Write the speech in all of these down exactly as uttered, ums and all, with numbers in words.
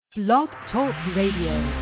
Blog Talk Radio.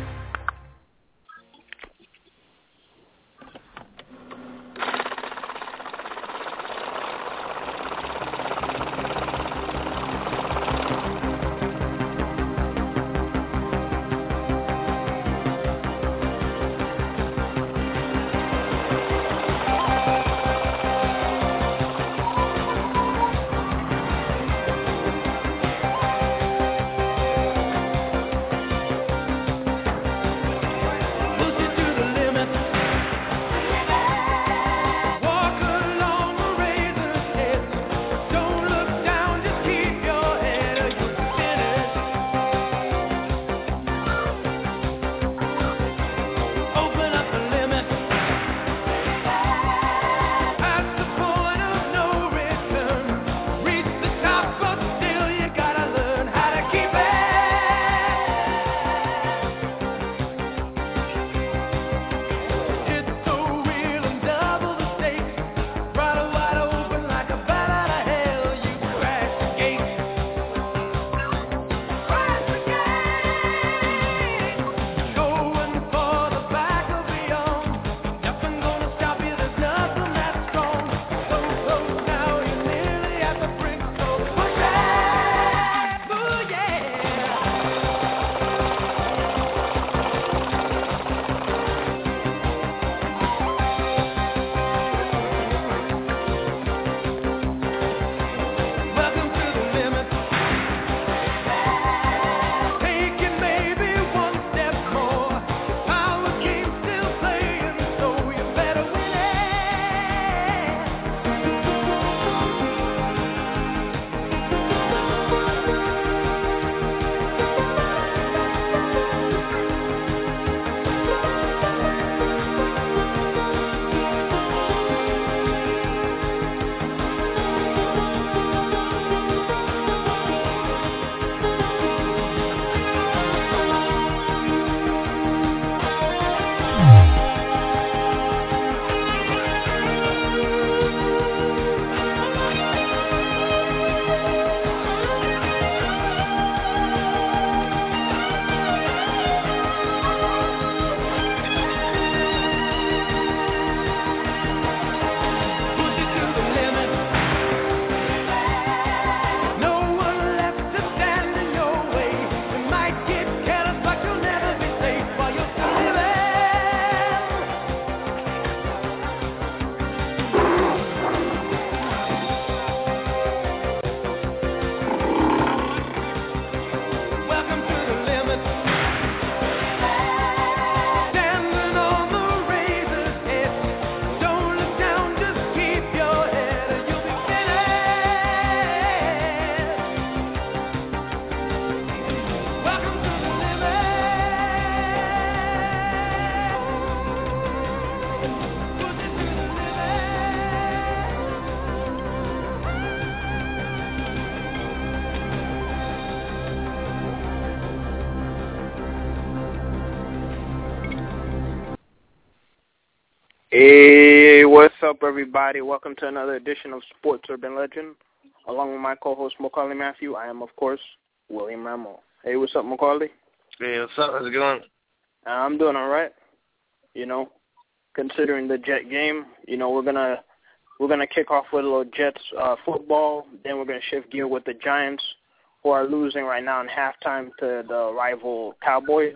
Hey, what's up, everybody? Welcome to another edition of Sports Urban Legend. Along with my co-host, Macaulay Matthew, I am, of course, William Ramo. Hey, what's up, Macaulay? Hey, what's up? How's it going? Uh, I'm doing all right. You know, considering the Jet game, you know, we're gonna we're gonna kick off with a little Jets uh, football. Then we're gonna shift gear with the Giants, who are losing right now in halftime to the rival Cowboys.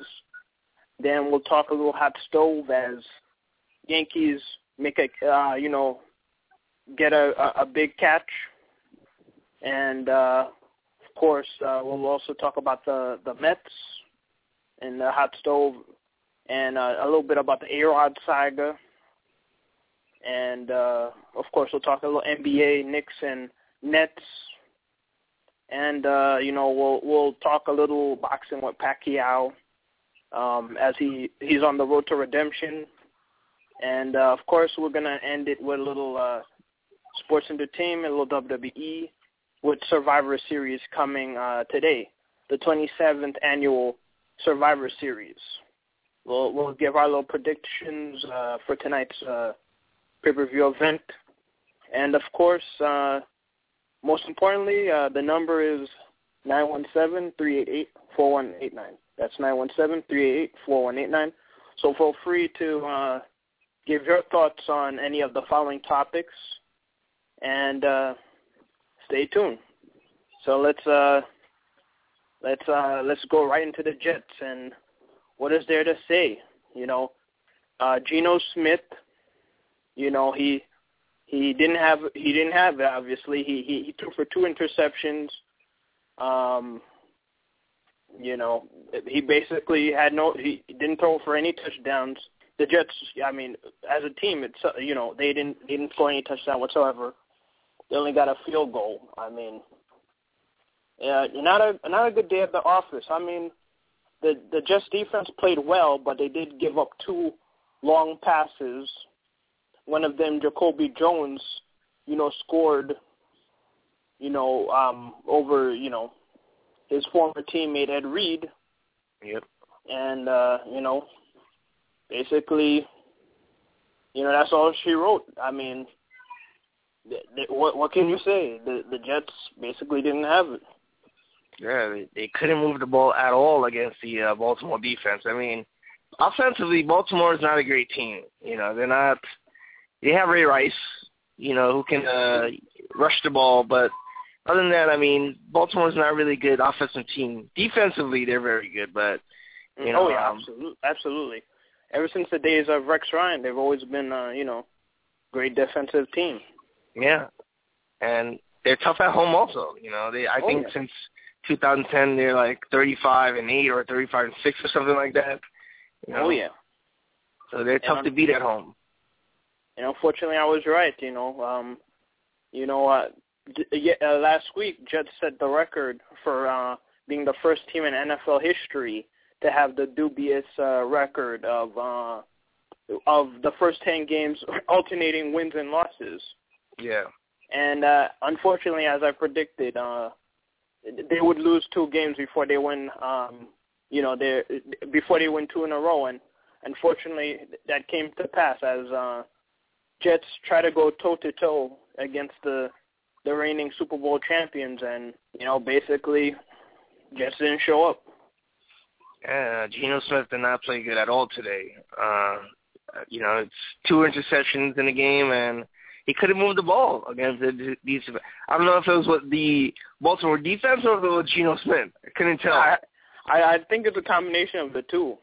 Then we'll talk a little hot stove as Yankees make a, uh, you know, get a, a, a big catch. And, uh, of course, uh, we'll also talk about the, the Mets and the hot stove and uh, a little bit about the A-Rod saga. And, uh, of course, we'll talk a little N B A, Knicks and Nets. And, uh, you know, we'll we'll talk a little boxing with Pacquiao um, as he, he's on the road to redemption. And, uh, of course, we're going to end it with a little uh, sports entertainment, a little W W E, with Survivor Series coming uh, today, the twenty-seventh annual Survivor Series. We'll, we'll give our little predictions uh, for tonight's uh, pay-per-view event. And, of course, uh, most importantly, uh, the number is nine one seven, three eight eight, four one eight nine. That's nine one seven, three eight eight, four one eight nine. So feel free to uh, give your thoughts on any of the following topics, and uh, stay tuned. So let's uh, let's uh, let's go right into the Jets and what is there to say? You know, uh, Geno Smith. You know, he he didn't have he didn't have it, obviously. He he, he threw for two interceptions. Um, you know, he basically had no he didn't throw for any touchdowns. The Jets, I mean, as a team, it's you know they didn't they didn't score any touchdown whatsoever. They only got a field goal. I mean, yeah, not a not a good day at the office. I mean, the the Jets defense played well, but they did give up two long passes. One of them, Jacoby Jones, you know, scored, you know, um, over, you know, his former teammate Ed Reed. Yep. And, uh, you know, basically, you know, that's all she wrote. I mean, th- th- what what can you say? The the Jets basically didn't have it. Yeah, they, they couldn't move the ball at all against the uh, Baltimore defense. I mean, offensively, Baltimore is not a great team. You know, they're not. They have Ray Rice, you know, who can uh, rush the ball, but other than that, I mean, Baltimore's not a really good offensive team. Defensively, they're very good, but you know, oh yeah, um, absolutely, absolutely. Ever since the days of Rex Ryan, they've always been, uh, you know, great defensive team. Yeah, and they're tough at home also. You know, they I oh, think yeah. since two thousand ten they're like thirty-five and eight or thirty-five and six or something like that. You know? Oh yeah. So they're tough and to beat at home. And unfortunately, I was right. You know, um, you know, uh, d- yeah, uh, last week Jets set the record for uh, being the first team in N F L history to have the dubious uh, record of uh, of the first ten games alternating wins and losses. Yeah. And uh, unfortunately, as I predicted, uh, they would lose two games before they win. Um, you know, they before they win two in a row, and unfortunately, that came to pass as uh, Jets try to go toe to toe against the the reigning Super Bowl champions, and you know, basically, Jets didn't show up. Yeah, Geno Smith did not play good at all today. Uh, you know, it's two interceptions in the game, and he couldn't move the ball against the, these. I don't know if it was what the Baltimore defense or if it was Geno Smith. I couldn't tell. I, I, I think it's a combination of the two.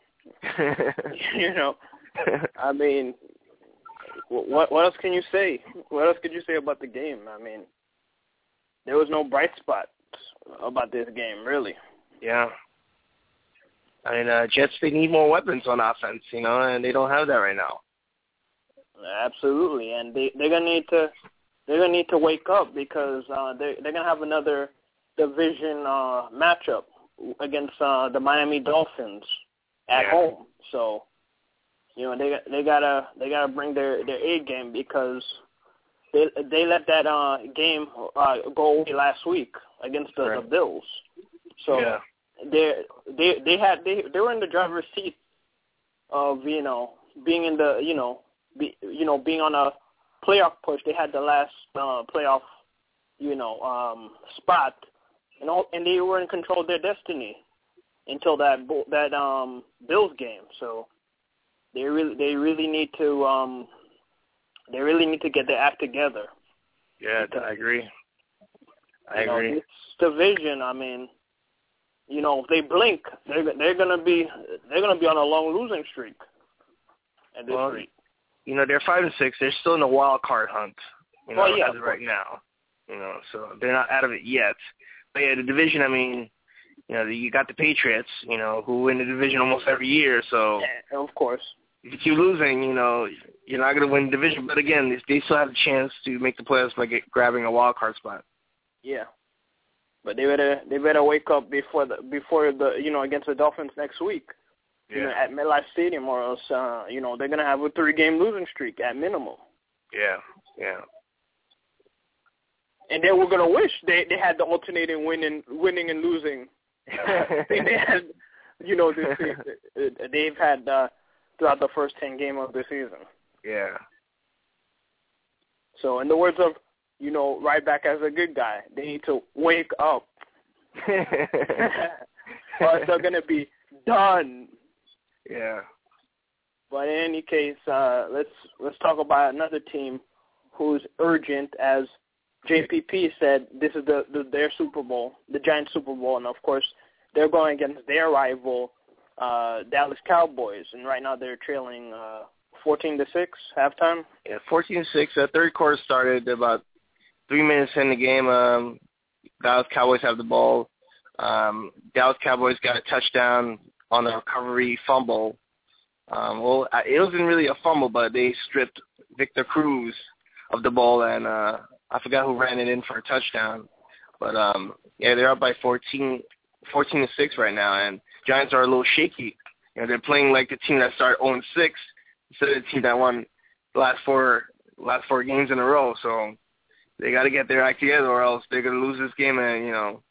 You know, I mean, what what else can you say? What else could you say about the game? I mean, there was no bright spots about this game, really. Yeah. I mean, uh, Jets, they need more weapons on offense, you know, and they don't have that right now. Absolutely, and they they're gonna need to they're gonna need to wake up because uh, they they're gonna have another division uh, matchup against uh, the Miami Dolphins at yeah. home. So, you know, they they gotta they gotta bring their, their A game because they they let that uh, game uh, go away last week against the, right. the Bills. So yeah. they they they had they they were in the driver's seat of you know being in the you know be, you know being on a playoff push. They had the last uh, playoff you know um, spot, and all, and they were in control of their destiny until that that um, Bills game. So they really they really need to um, they really need to get their act together. Yeah, because, I agree. I you agree. Know, this division, I mean, you know, if they blink, they're they're gonna be they're gonna be on a long losing streak at this well, rate. You know, they're five and six. They're still in the wild card hunt. You know, well, yeah, as of right now. You know, so they're not out of it yet. But yeah, the division. I mean, you know, you got the Patriots. You know, who win the division almost every year. So yeah, of course, if you keep losing, you know, you're not going to win the division. But again, they still have a chance to make the playoffs by get, grabbing a wild card spot. Yeah, but they better they better wake up before the before the you know against the Dolphins next week. Yeah. You know, at MetLife Stadium, or else uh, you know they're gonna have a three game losing streak at minimum. Yeah, yeah. And they were gonna wish they they had the alternating winning winning and losing. they, they had, you know, this season. They've had uh, throughout the first ten games of the season. Yeah. So, in the words of, you know, right back as a good guy, they need to wake up. or they're going to be done. Yeah. But in any case, uh, let's let's talk about another team who's urgent. As J P P said, this is the, the their Super Bowl, the Giants Super Bowl, and of course they're going against their rival, uh, Dallas Cowboys, and right now they're trailing uh, fourteen to six halftime. Yeah, fourteen to six. The third quarter started about three minutes in the game. Um, Dallas Cowboys have the ball. Um, Dallas Cowboys got a touchdown on a recovery fumble. Um, well, it wasn't really a fumble, but they stripped Victor Cruz of the ball, and uh, I forgot who ran it in for a touchdown. But, um, yeah, they're up by fourteen, fourteen to six right now, and Giants are a little shaky. You know, they're playing like the team that started oh and six instead of the team that won the last four, last four games in a row. So they got to get their act together, or else they're going to lose this game and, you know,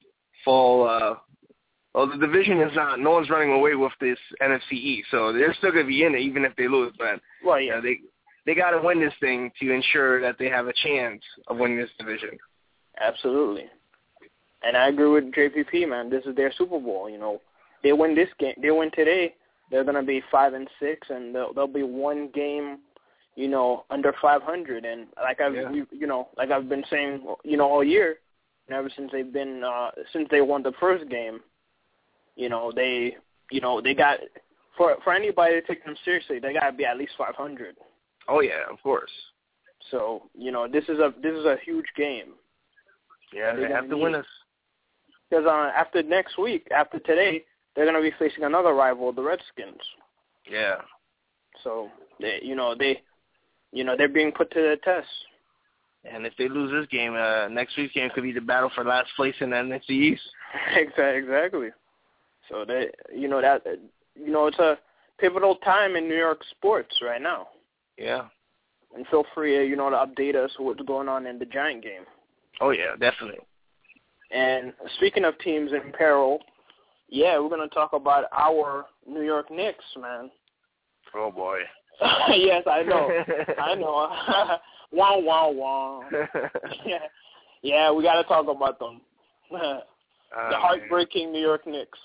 fall uh, – well, the division is not. No one's running away with this N F C East, so they're still going to be in it even if they lose. But well, yeah, you know, they they got to win this thing to ensure that they have a chance of winning this division. Absolutely, and I agree with J P P, man. This is their Super Bowl. You know, they win this game. They win today. They're going to be five and six, and they'll, they'll be one game, you know, under five hundred. And like I've, yeah. you, you know, like I've been saying, you know, all year, and ever since they've been uh, since they won the first game. You know, they, you know, they got, for for anybody to take them seriously, they got to be at least five hundred. Oh, yeah, of course. So, you know, this is a this is a huge game. Yeah, they have to win us. Because uh, after next week, after today, they're going to be facing another rival, the Redskins. Yeah. So, they, you know, they, you know, they're being put to the test. And if they lose this game, uh, next week's game could be the battle for last place in the N F C East. Exactly. So they, you know that, you know it's a pivotal time in New York sports right now. Yeah. And feel free, you know, to update us what's going on in the Giant game. Oh yeah, definitely. And speaking of teams in peril, yeah, we're gonna talk about our New York Knicks, man. Oh boy. Yes, I know. I know. Wow, wow, wow. Yeah, yeah, we got to talk about them. the uh, heartbreaking man. New York Knicks.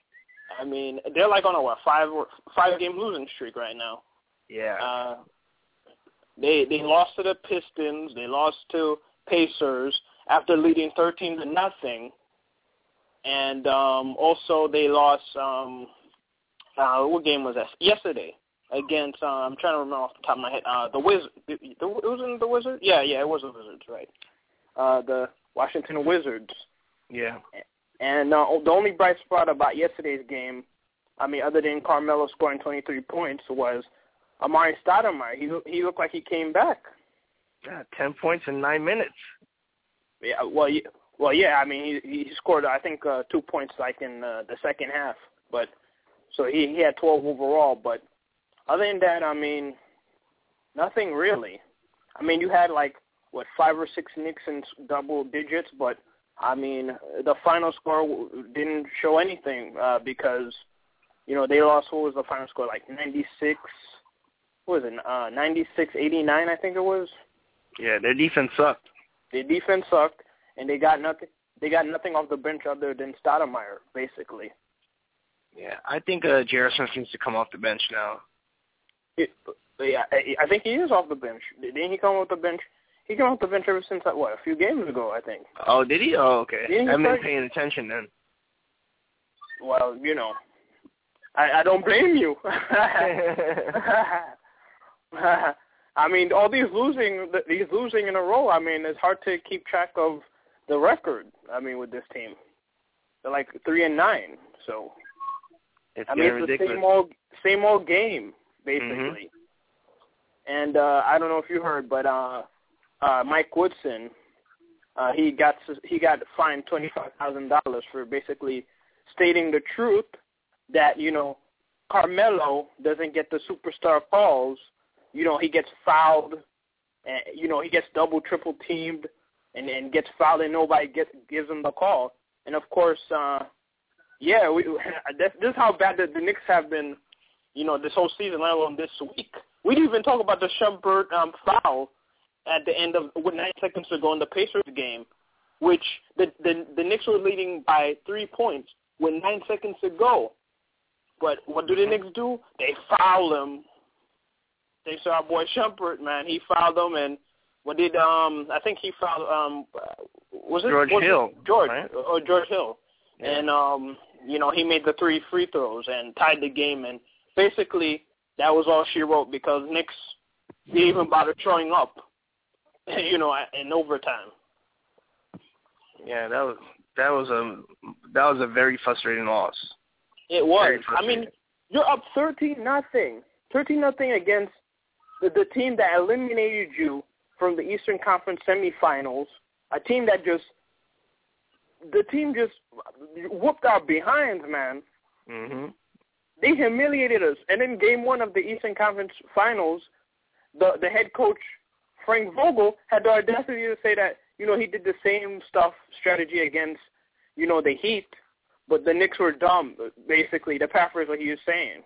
I mean, they're like on a what five five game losing streak right now. Yeah. Uh, they they lost to the Pistons. They lost to Pacers after leading thirteen to nothing, and um, also they lost. Um, uh, what game was that? Yesterday against. Uh, I'm trying to remember off the top of my head. Uh, the Wiz. The, the, it wasn't the Wizards. Yeah, yeah, it was the Wizards, right? Uh, the Washington Wizards. Yeah. And uh, the only bright spot about yesterday's game, I mean, other than Carmelo scoring twenty-three points, was Amari Stoudemire. He he looked like he came back. Yeah, ten points in nine minutes. Yeah, well, yeah, well, yeah. I mean, he he scored I think uh, two points like in uh, the second half, but so he he had twelve overall. But other than that, I mean, nothing really. I mean, you had like what five or six Knicks in double digits, but I mean, the final score didn't show anything uh, because, you know, they lost. What was the final score? Like ninety-six. What was it? Uh, ninety-six eighty-nine, I think it was. Yeah, their defense sucked. Their defense sucked, and they got nothing. They got nothing off the bench other than Stoudemire, basically. Yeah, I think uh, J R. Smith needs to come off the bench now. It, yeah, I think he is off the bench. Didn't he come off the bench? He came off the bench ever since, like, what, a few games ago, I think. Oh, did he? Oh, okay. Didn't he I haven't start? been paying attention then. Well, you know, I, I don't blame you. I mean, all these losing, these losing in a row, I mean, it's hard to keep track of the record, I mean, with this team. They're like three and nine, so. It's I mean, it's ridiculous. the same old, same old game, basically. Mm-hmm. And uh, I don't know if you heard, but uh, uh, Mike Woodson, uh, he got he got fined twenty-five thousand dollars for basically stating the truth that, you know, Carmelo doesn't get the superstar calls. You know, he gets fouled, and, you know, he gets double, triple teamed and, and gets fouled and nobody gets, gives him the call. And, of course, uh, yeah, we, this, this is how bad the, the Knicks have been, you know, this whole season, let alone this week. We didn't even talk about the Shumpert um, foul at the end of, with nine seconds to go in the Pacers game, which the, the the Knicks were leading by three points with nine seconds to go. But what do the Knicks do? They foul him. They saw our boy Shumpert, man. He fouled them, and what did um? I think he fouled um. Was it George was Hill? It George right? or George Hill, Yeah. and um, you know, he made the three free throws and tied the game, and basically that was all she wrote because Knicks didn't even bother showing up, you know, in overtime. Yeah, that was that was a that was a very frustrating loss. It was. Very I frustrating. mean, you're up thirteen nothing, thirteen nothing against the, the team that eliminated you from the Eastern Conference semifinals, a team that just the team just whooped our behinds, man. Mhm. They humiliated us. And in game one of the Eastern Conference Finals, the the head coach, Frank Vogel, had the audacity to say that, you know, he did the same stuff, strategy against, you know, the Heat, but the Knicks were dumb, basically, to paraphrase what he was saying.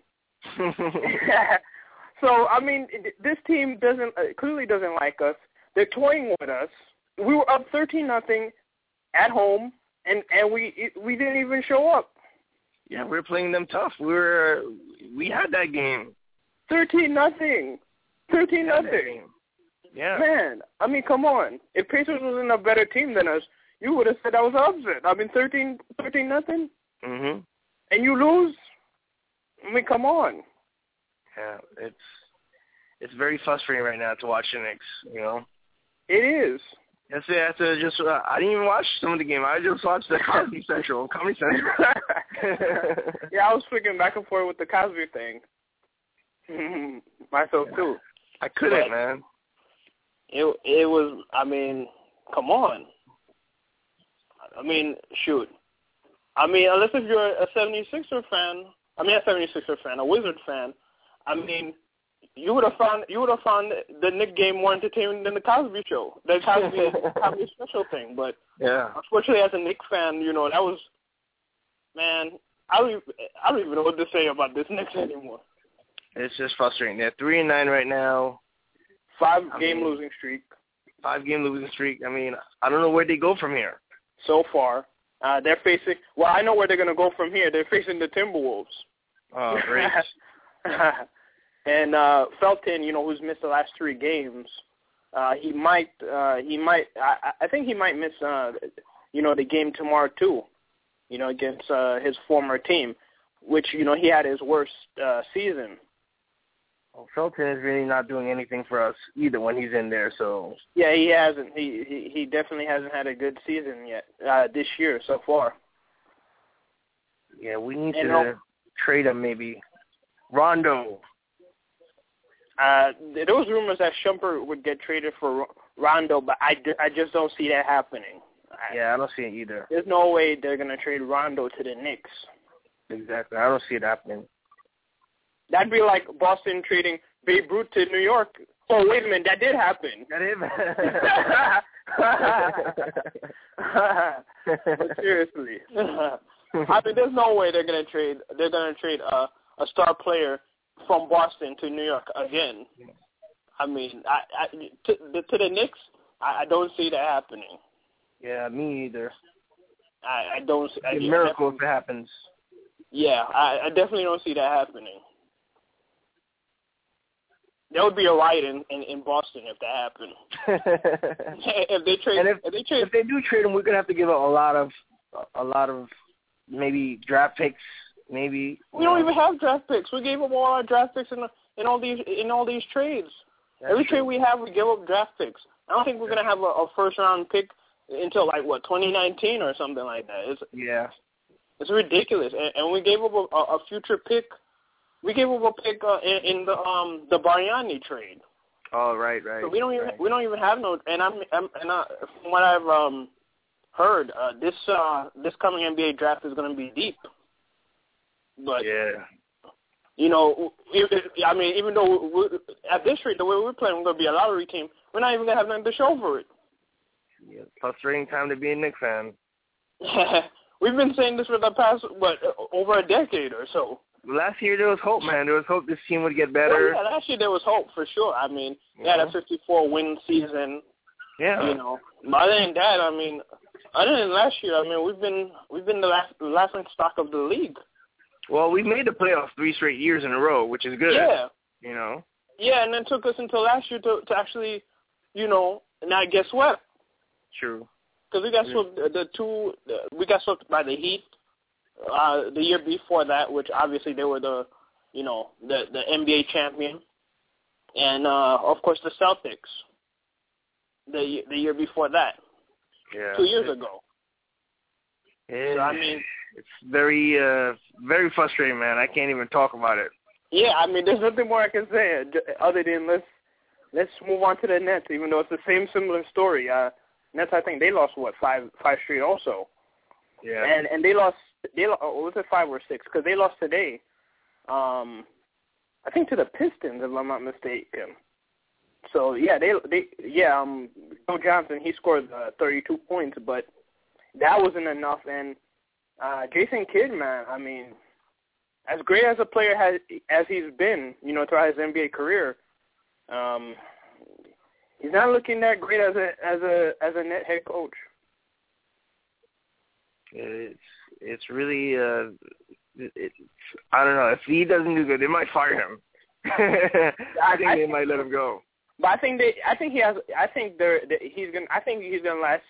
So, I mean, this team doesn't uh, clearly doesn't like us. They're toying with us. We were up thirteen nothing at home, and, and we we didn't even show up. Yeah, we were playing them tough. We were we had that game. thirteen nothing. thirteen nothing. Yeah. Man, I mean, come on. If Pacers wasn't a better team than us, you would have said that was upset. I mean, thirteen, thirteen nothing, Mhm. and you lose. I mean, come on. Yeah, it's it's very frustrating right now to watch the Knicks. You know. It is. That's it. I have to just. Uh, I didn't even watch some of the game. I just watched the Comedy Central. Comedy Central. Yeah, I was flicking back and forth with the Cosby thing. Myself too. I couldn't, But man. It it was. I mean, come on. I mean, shoot. I mean, unless if you're a seventy-sixer fan, I mean, a seventy-sixer fan, a Wizard fan. I mean, you would have found you would have found the Knick game more entertaining than the Cosby Show, the Cosby Cosby Special thing. But Yeah. unfortunately, as a Knicks fan, you know that was, man. I don't even, I don't even know what to say about this Knicks anymore. It's just frustrating. They're three and nine right now. Five I game mean, losing streak Five game losing streak. I mean, I don't know where they go from here. so far. Uh, they're facing. Well, I know where they're going to go from here. They're facing the Timberwolves. Oh, great. And uh, Felton, you know, who's missed the last three games, uh, he might, uh, he might, I, I think he might miss, uh, you know, the game tomorrow too, you know, against uh, his former team, which, you know, he had his worst uh, season. Well, Felton is really not doing anything for us either when he's in there. So Yeah, he hasn't. He he, he definitely hasn't had a good season yet uh, this year so far. yeah, we need And to no- trade him maybe. Rondo. Uh, there was rumors that Shumpert would get traded for Rondo, but I, I just don't see that happening. Yeah, I don't see it either. There's no way they're going to trade Rondo to the Knicks. Exactly. I don't see it happening. That'd be like Boston trading Babe Ruth to New York. Oh, wait a minute, that did happen. That is. But seriously, I mean, there's no way they're going to trade. They're going to trade a, a star player from Boston to New York again. I mean, I, I to, the, to the Knicks, I, I don't see that happening. Yeah, me either. I, I don't. See, It's a I, miracle if it happens. Yeah, I, I definitely don't see that happening. There would be a riot in, in, in Boston if that happened. if they trade, and if, if they trade, if they do trade him, we're gonna have to give up a lot of, a lot of, maybe draft picks. Maybe we don't even have draft picks. We gave up all our draft picks in in all these in all these trades. That's Every true. trade we have, we give up draft picks. I don't think we're gonna have a, a first round pick until like what twenty nineteen or something like that. It's Yeah. it's ridiculous. And, and we gave up a, a future pick. We gave up a pick uh, in, in the um the Bargnani trade. Oh, right, right. So we don't even right. we don't even have no. And I'm, I'm and uh, from what I've um heard, uh, this uh this coming N B A draft is gonna be deep. But Yeah. you know, if, if, I mean, even though we're, at this rate, the way we're playing, we're going to be a lottery team. We're not even going to have nothing to show for it. Yeah. Frustrating time to be a Knicks fan. We've been saying this for the past, what, over a decade or so. Last year there was hope, man. There was hope this team would get better. Well, yeah, last year there was hope for sure. I mean, they had a fifty-four win season. Yeah. You know, but other than that, I mean, other than last year, I mean, we've been we've been the last the last in stock of the league. Well, we made the playoffs three straight years in a row, which is good. Yeah. You know. Yeah, and then it took us until last year to to actually, you know, not get swept. True. Because we got Yeah. swept the two, we got swept by the Heat uh, the year before that, which obviously they were the, you know, the the N B A champion, and uh, of course the Celtics. The the year before that, yeah. two years ago. Yeah. So I mean, it's very uh very frustrating, man. I can't even talk about it. yeah, I mean, there's nothing more I can say other than let's let's move on to the Nets, even though it's the same similar story. Uh, Nets, I think they lost what five five straight also. Yeah. And and they lost they lost, was it five or six? Because they lost today. Um, I think to the Pistons, if I'm not mistaken. So yeah, they they yeah um Joe Johnson, he scored uh, thirty-two points, but that wasn't enough. And uh, Jason Kidd, man, I mean, as great as a player has as he's been, you know, throughout his N B A career, um, he's not looking that great as a as a as a net head coach. It's it's really uh, it, it, I don't know if he doesn't do good, they might fire him. I think I, they I, might let him go. But I think they, I think he has, I think they're, that he's gonna, I think he's gonna last.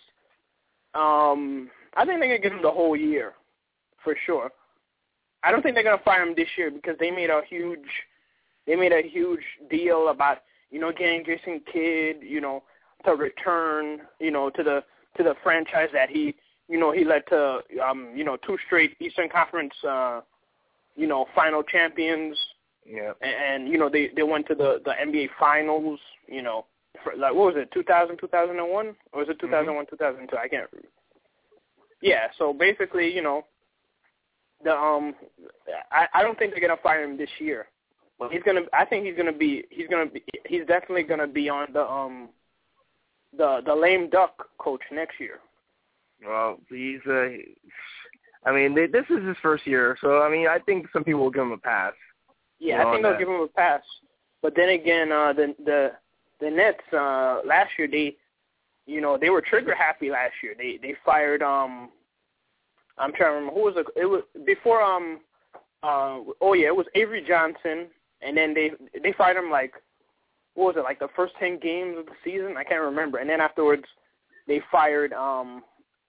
Um, I think they're gonna give him the whole year, for sure. I don't think they're gonna fire him this year because they made a huge, they made a huge deal about, you know, getting Jason Kidd, you know, to return, you know, to the to the franchise that he, you know, he led to, um, you know, two straight Eastern Conference, uh, you know, final champions. Yeah. And, and you know, they, they went to the, the N B A Finals, you know, for, like, what was it, two thousand, two thousand one? Or was it two thousand one, mm-hmm. two thousand two? I can't remember. Yeah, so basically, you know, the um, I, I don't think they're going to fire him this year. But he's going to, I think he's going to be, he's going to be, he's definitely going to be on the, um, the, the lame duck coach next year. Well, he's, uh, I mean, they, this is his first year, so, I mean, I think some people will give him a pass. Yeah, I think they'll give him a pass. But then again, uh, the the the Nets uh, last year, they, you know, they were trigger happy last year. They they fired um, I'm trying to remember who was it. It was before um, uh, oh yeah, it was Avery Johnson, and then they they fired him like, what was it, like the first ten games of the season? I can't remember. And then afterwards, they fired um,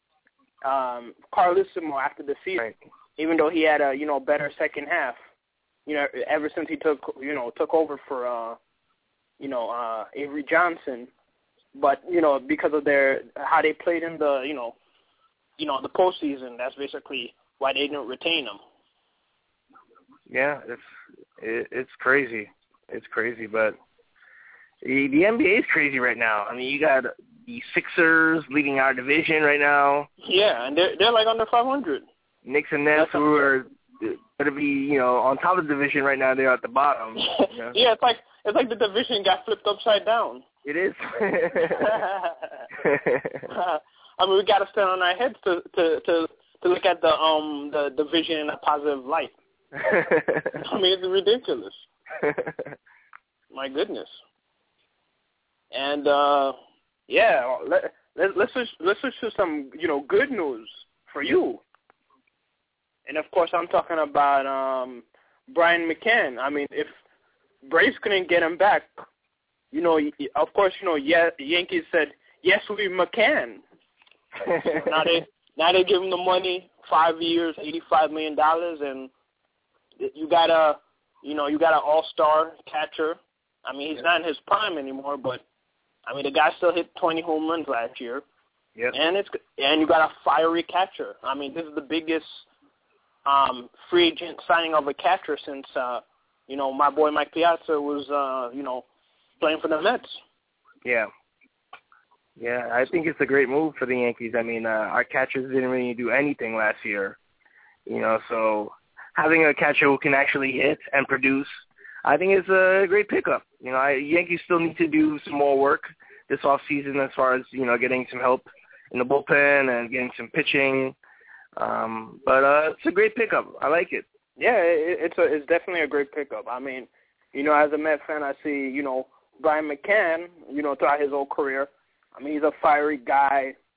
um, Carlissimo after the season, right. Even though he had a you know better second half. You know, ever since he took, you know, took over for, uh, you know, uh, Avery Johnson, but you know, because of their how they played in the, you know, you know, the postseason, that's basically why they didn't retain him. Yeah, it's it, it's crazy, it's crazy, but the, the N B A is crazy right now. I mean, you got the Sixers leading our division right now. Yeah, and they're they're like under five hundred. Knicks and Nets, who are going to be, you know, on top of the division right now. They're at the bottom. You know? Yeah, it's like it's like the division got flipped upside down. It is. uh, I mean, we got to stand on our heads to, to to to look at the um the division in a positive light. I mean, it's ridiculous. My goodness. And uh, yeah, let, let, let's just, let's switch to some you know good news for you. And, of course, I'm talking about um, Brian McCann. I mean, if Braves couldn't get him back, you know, of course, you know, yeah, the Yankees said, yes, we McCann. So now they now they give him the money, five years, eighty-five million dollars, and you got a, you know, you got an all-star catcher. I mean, he's not in his prime anymore, but, I mean, the guy still hit twenty home runs last year. Yep. And, it's, and you got a fiery catcher. I mean, this is the biggest Um, free agent signing of a catcher since, uh, you know, my boy Mike Piazza was, uh, you know, playing for the Mets. Yeah. Yeah, I think it's a great move for the Yankees. I mean, uh, our catchers didn't really do anything last year, you know, so having a catcher who can actually hit and produce, I think it's a great pickup. You know, I, Yankees still need to do some more work this offseason as far as, you know, getting some help in the bullpen and getting some pitching. Um, but uh, it's a great pickup. I like it. Yeah, it, it's a, it's definitely a great pickup. I mean, you know, as a Met fan, I see, you know, Brian McCann, you know, throughout his whole career. I mean, he's a fiery guy,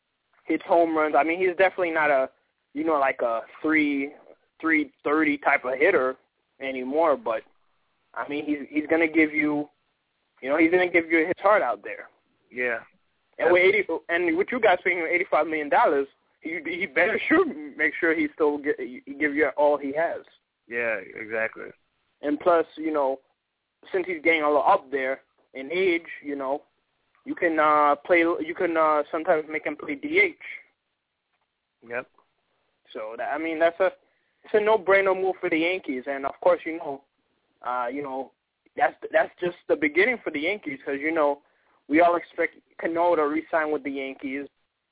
hits home runs. I mean, he's definitely not a, you know, like a three three thirty type of hitter anymore. But I mean, he's he's gonna give you, you know, he's gonna give you his heart out there. Yeah. And with eighty, and with you guys paying him eighty five million dollars, he he better sure make sure he still get, he give you all he has. Yeah, exactly. And plus, you know, since he's getting a little up there in age, you know, you can uh, play. You can uh, sometimes make him play D H. Yep. So that, I mean, that's a it's a no-brainer move for the Yankees, and of course, you know, uh, you know, that's that's just the beginning for the Yankees, because you know we all expect Cano to re-sign with the Yankees,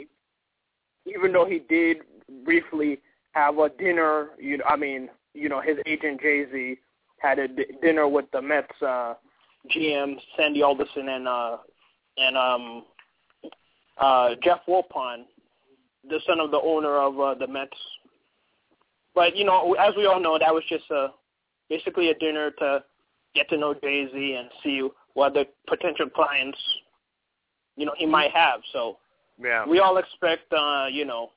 even though he did briefly have a dinner. You know, I mean, you know, his agent Jay-Z had a d- dinner with the Mets uh, G M Sandy Alderson and uh, and um, uh, Jeff Wilpon, the son of the owner of uh, the Mets. But you know, as we all know, that was just a basically a dinner to get to know Jay-Z and see what the potential clients, you know, he might have. So yeah, we all expect, uh, you know,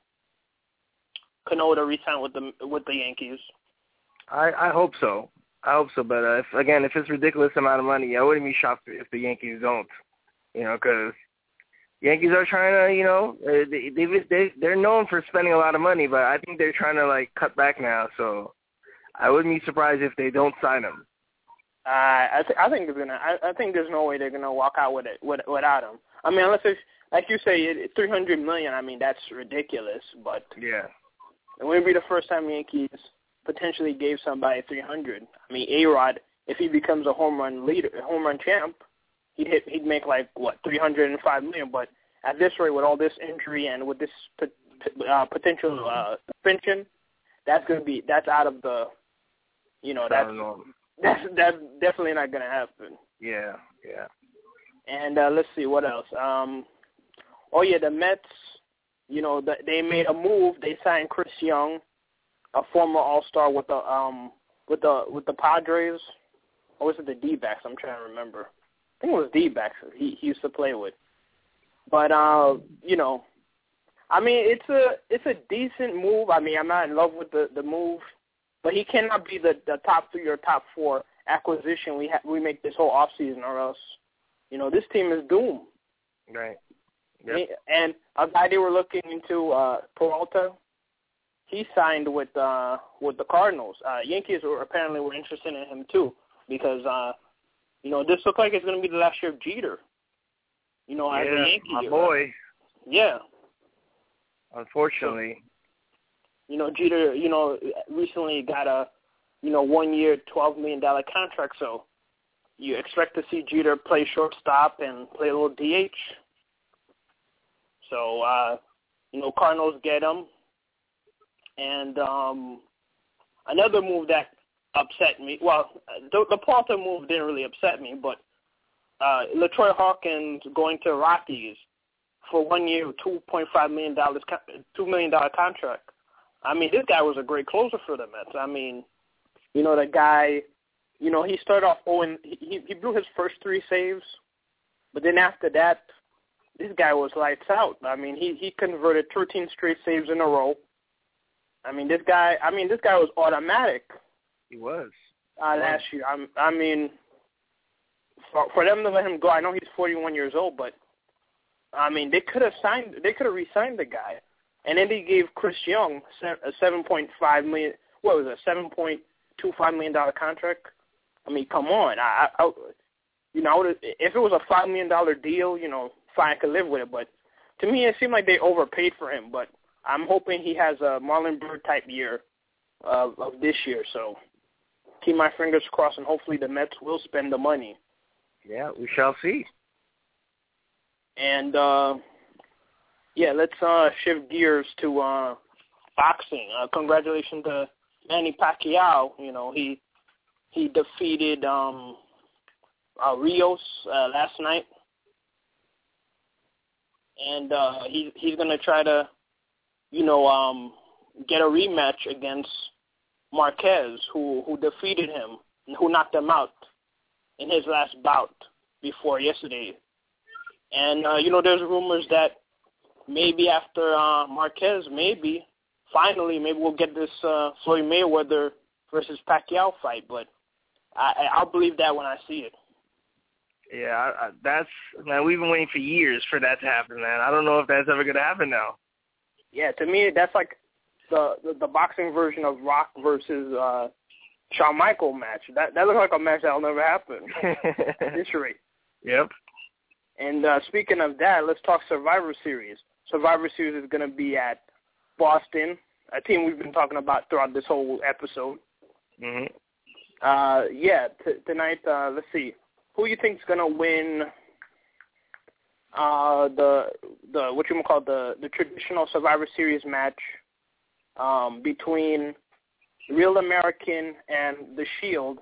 Cano to resign with the with the Yankees. I, I hope so. I hope so, but uh, if, again, if it's a ridiculous amount of money, I wouldn't be shocked if the Yankees don't, you know, because Yankees are trying to, you know, they, they, they, they're known for spending a lot of money, but I think they're trying to, like, cut back now, so I wouldn't be surprised if they don't sign him. Uh, I, th- I think they're gonna. I, I think there's no way they're gonna walk out with it with, without him. I mean, unless it's like you say, it, three hundred million. I mean, that's ridiculous. But yeah, it wouldn't be the first time Yankees potentially gave somebody three hundred. I mean, A-Rod, if he becomes a home run leader, home run champ, he'd hit, he'd make like what three hundred and five million. But at this rate, with all this injury and with this uh, potential uh, suspension, that's gonna be that's out of the, you know, that's that's that's definitely not gonna happen. Yeah, yeah. And uh, let's see what else. Um, oh yeah, the Mets. You know, the, they made a move. They signed Chris Young, a former All-Star with the um with the with the Padres, or was it the D-backs? I'm trying to remember. I think it was D-backs. He he used to play with. But uh, you know, I mean, it's a it's a decent move. I mean, I'm not in love with the, the move, but he cannot be the, the top three or top four acquisition we ha- we make this whole offseason, or else, you know, this team is doomed. Right. Yep. And a guy they were looking into, uh, Peralta, he signed with uh, with the Cardinals. Uh, Yankees were apparently were interested in him too, because uh, you know, this looks like it's going to be the last year of Jeter. You know, as yeah, a Yankee. my boy. Uh, yeah. Unfortunately. So, you know, Jeter, you know, recently got a, you know, one-year, twelve million dollars contract, so you expect to see Jeter play shortstop and play a little D H. So, uh, you know, Cardinals get him. And um, another move that upset me, well, the, the Peralta move didn't really upset me, but uh, LaTroy Hawkins going to Rockies for one year, two point five million dollars, two million dollars contract. I mean, this guy was a great closer for the Mets. I mean, you know, the guy, you know, he started off oh and he he blew his first three saves, but then after that, this guy was lights out. I mean, he he converted thirteen straight saves in a row. I mean, this guy. I mean, this guy was automatic. He was uh, last year. I I mean, for, for them to let him go, I know he's forty-one years old, but I mean, they could have signed. They could have re-signed the guy, and then they gave Chris Young a seven point five million. What was it? Seven point two five million dollar contract. I mean, come on. I, I, I you know, if it was a five million dollar deal, you know, fine, I could live with it. But to me, it seemed like they overpaid for him. But I'm hoping he has a Marlon Byrd type year of, of this year. So keep my fingers crossed, and hopefully the Mets will spend the money. Yeah, we shall see. And uh, yeah, let's uh, shift gears to uh, boxing. Uh, congratulations to Manny Pacquiao. You know, he he defeated um, uh, Rios uh, last night. And uh, he, he's going to try to, you know, um, get a rematch against Marquez, who, who defeated him, who knocked him out in his last bout before yesterday. And, uh, you know, there's rumors that maybe after uh, Marquez, maybe finally, maybe we'll get this uh, Floyd Mayweather versus Pacquiao fight. But I, I'll believe that when I see it. Yeah, I, I, that's man. We've been waiting for years for that to happen, man. I don't know if that's ever gonna happen now. Yeah, to me, that's like the the, the boxing version of Rock versus uh, Shawn Michaels match. That that looks like a match that'll never happen. History. Yep. And uh, speaking of that, let's talk Survivor Series. Survivor Series is going to be at Boston, a team we've been talking about throughout this whole episode. Mhm. Uh, yeah, t- tonight, uh, let's see. Who you think is going to win uh, the the what you call the the traditional Survivor Series match um, between Real American and The Shield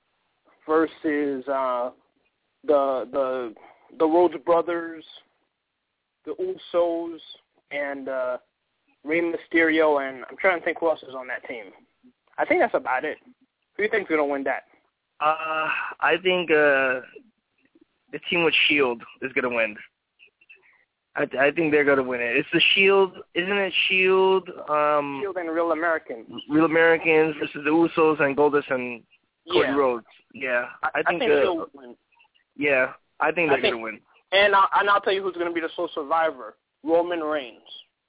versus uh, the the the Rhodes Brothers, the Usos, and uh, Rey Mysterio, and I'm trying to think who else is on that team. I think that's about it. Who do you think is going to win that? Uh, I think uh, the team with Shield is going to win. I, I think they're going to win it. It's the Shield, isn't it? Shield. Um, Shield and Real Americans. Real Americans versus the Usos and Goldust and Cody Yeah. Rhodes. Yeah, I, I think. I think uh, Shield will win. Yeah, I think they're I think, going to win. And I'll, and I'll tell you who's going to be the sole survivor: Roman Reigns.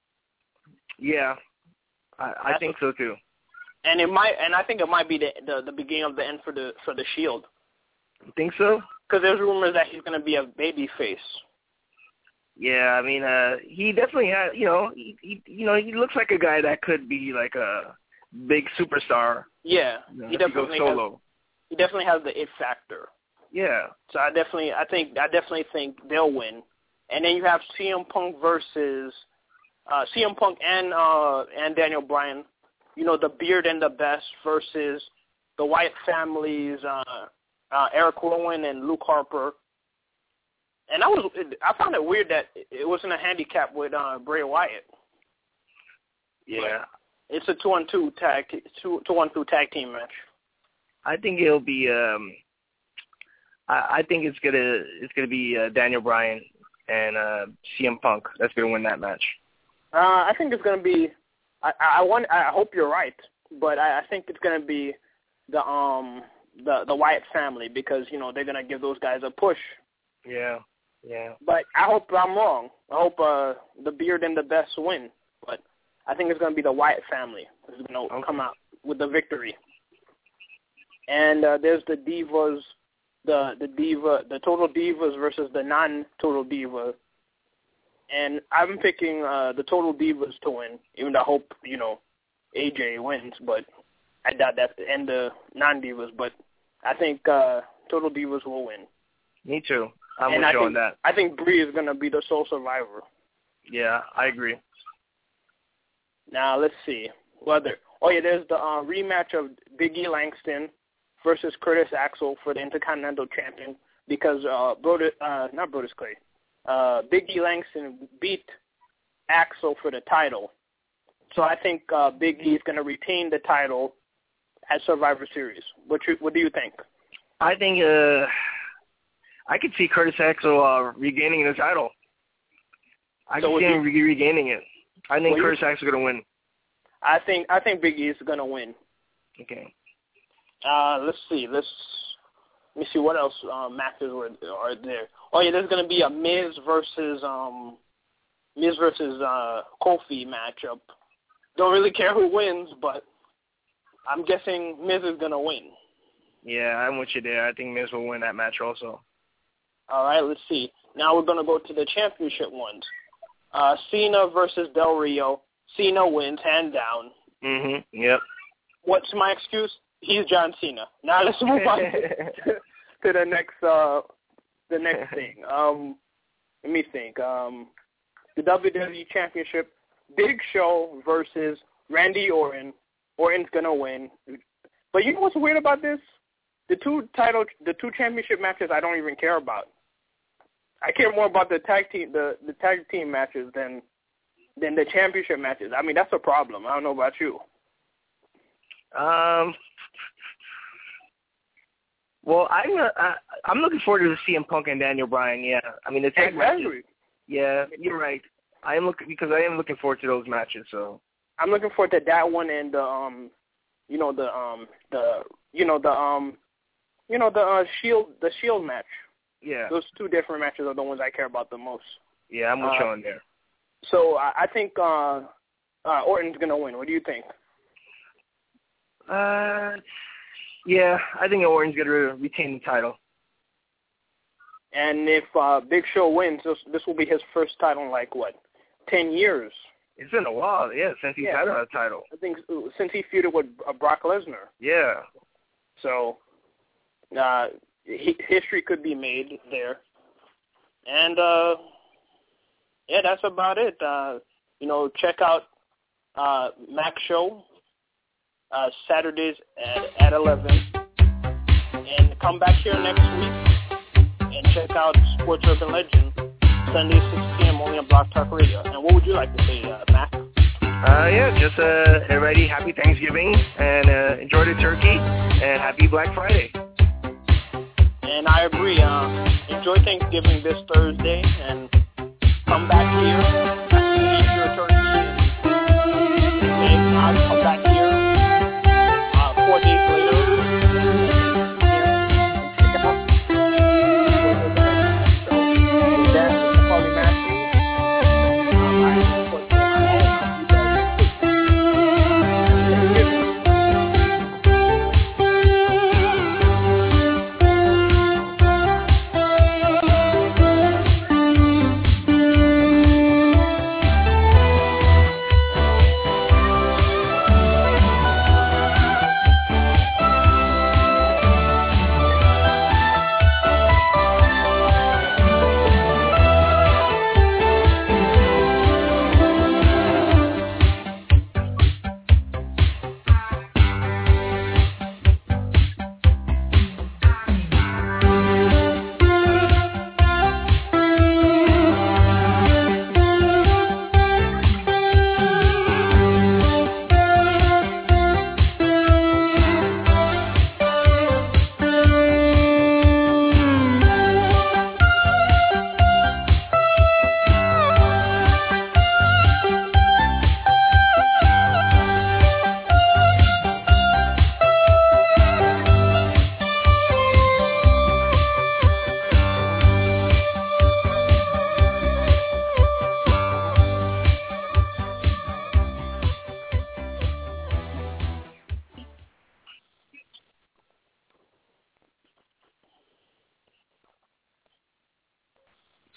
Yeah, I, I think so too. And it might, and I think it might be the the, the beginning of the end for the for the Shield. You think so? Because there's rumors that he's going to be a baby face. Yeah, I mean, uh, he definitely has. You know, he, he you know he looks like a guy that could be like a big superstar. Yeah, You know, he if he definitely goes solo. Has, he definitely has the it factor. Yeah. So I definitely, I think, I definitely think they'll win. And then you have C M Punk versus uh, C M Punk and uh, and Daniel Bryan. You know, the Beard and the Best versus the Wyatt family's uh, uh, Eric Rowan and Luke Harper. And I was, I found it weird that it wasn't a handicap with uh, Bray Wyatt. Yeah. But it's a two-on-two tag, two two-on-two tag team match. I think it'll be. Um, I, I think it's gonna it's gonna be uh, Daniel Bryan and uh, C M Punk that's gonna win that match. Uh, I think it's gonna be. I, I want. I hope you're right, but I, I think it's gonna be the um the the Wyatt family because you know they're gonna give those guys a push. Yeah, yeah. But I hope I'm wrong. I hope uh, the Beard and the Best win, but I think it's gonna be the Wyatt family who's gonna Okay. come out with the victory. And uh, there's the Divas, the the Diva, the Total Divas versus the non-Total Diva. And I'm picking uh, the Total Divas to win, even though I hope, you know, A J wins, but I doubt that, and the non-Divas, but I think uh, Total Divas will win. Me too. I'm and with I you think, on that. I think Brie is going to be the sole survivor. Yeah, I agree. Now, let's see. Whether, oh, yeah, there's the uh, rematch of Big E Langston versus Curtis Axel for the Intercontinental Champion because, uh, Brodus, uh, not Brodus Clay, Uh, Big E Langston beat Axel for the title. So I think uh, Big E is going to retain the title at Survivor Series. What, you, what do you think? I think uh, I could see Curtis Axel uh, regaining the title. I So can see would him you- re- regaining it. I think Well, Curtis you- Axel is going to win. I think I think Big E is going to win. Okay. Uh, let's see. Let's let me see what else uh, matches were, are there. Oh yeah, there's going to be a Miz versus um Miz versus uh, Kofi matchup. Don't really care who wins, but I'm guessing Miz is going to win. Yeah, I'm with you there. I think Miz will win that match also. All right, let's see. Now we're going to go to the championship ones. Uh, Cena versus Del Rio. Cena wins, hand down. Mhm. Yep. What's my excuse? He's John Cena. Now let's move on to, to the next uh, the next thing. Um, let me think. Um, the W W E Championship, Big Show versus Randy Orton. Orton's gonna win. But you know what's weird about this? The two title, the two championship matches, I don't even care about. I care more about the tag team, the, the tag team matches than than the championship matches. I mean, that's a problem. I don't know about you. Um. Well, I'm uh, I, I'm looking forward to C M Punk and Daniel Bryan. Yeah, I mean the tag matches. Exactly. Yeah, you're right. I am looking because I am looking forward to those matches. So I'm looking forward to that one and the um, you know the um the you know the um, you know the uh, Shield the Shield match. Yeah. Those two different matches are the ones I care about the most. Yeah, I'm with uh, you on there. So I, I think uh, uh, Orton's gonna win. What do you think? Uh, yeah, I think Orton's gonna retain the title. And if uh, Big Show wins, this this will be his first title in like what, ten years? It's been a while, yeah, since he's yeah. had a title. I think since he feuded with uh, Brock Lesnar. Yeah. So, uh, he, history could be made there. And uh, yeah, that's about it. Uh, you know, check out uh, Mac Show uh, Saturdays at at eleven, and come back here next week. And check out Sports Urban Legend, Sunday six p.m. only on Block Talk Radio. And what would you like to say, uh, Mac? Uh, yeah, just uh, everybody, happy Thanksgiving, and uh, enjoy the turkey, and happy Black Friday. And I agree. Uh, enjoy Thanksgiving this Thursday, and come back here, eat your turkey, and eggs. Come back here uh, four days